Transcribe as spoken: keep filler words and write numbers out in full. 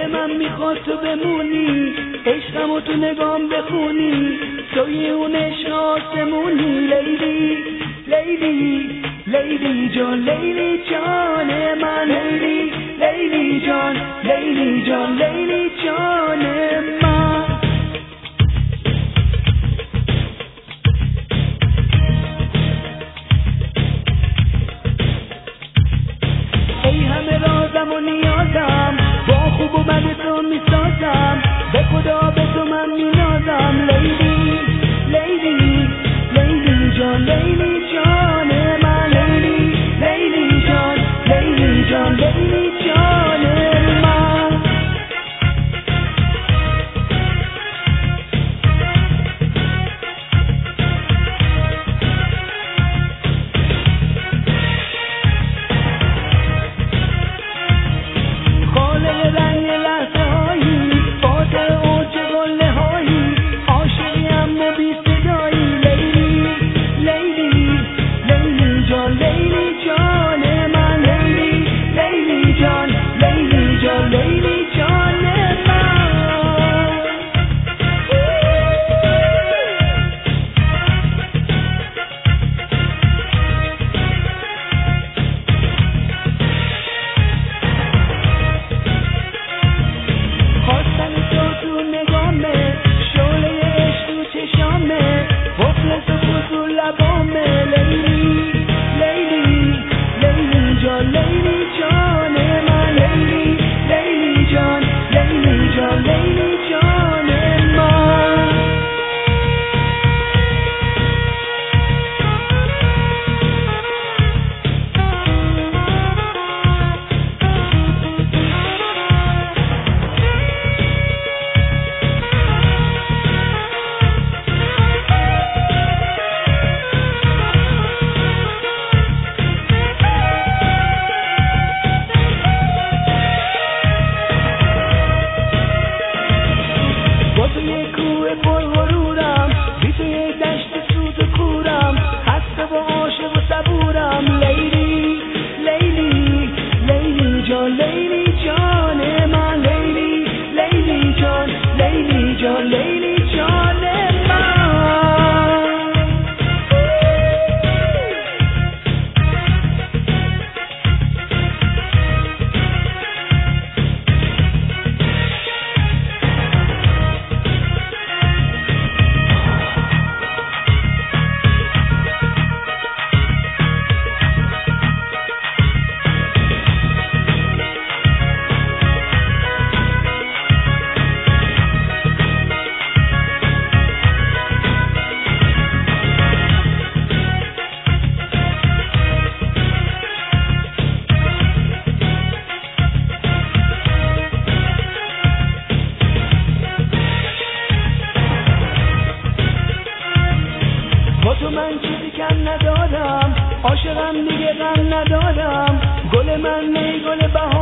من میخواد تو بمونی، عشقمو تو نگام بخونی، توی اون عشق آسمونی. لیلی لیلی لیلی جان، لیلی جان من، لیلی لیلی جان، لیلی جان، لیلی جان من. ای همه رازم و نیازم، با خوب و بد تو میسازم، به خدا به تو من مینازم. لیلی لیلی لیلی جان، لیلی جان من، لیلی لیلی جان، لیلی جان، لیلی جان من. خاله رنگ لحظه هایی، فاتح اوج گله هایی، عاشقی اما بی صدایی. لیلی لیلی لیلی جان، لیلی جان من، لیلی لیلی جان، لیلی جان، لیلی جان من. خواستن تو تو نگامه، شعله عشق تو چشامه، قفل تو تو لبامه. لیلی لیلی لیلی جان، لیلی جان من، لیلی لیلی جان، لیلی جان، لیلی جان من. با تو یک کوه پر غرورم، بی تو یک دشت سود و کورم، خسته و عاشق و صبورم. لیلی لیلی لیلی جان، لیلی جان من، لیلی لیلی جان، لیلی جان، لیلی جان من. با تو من چیزی کم ندارم، عاشقم دیگه غم ندارم. گل من نی گل بهار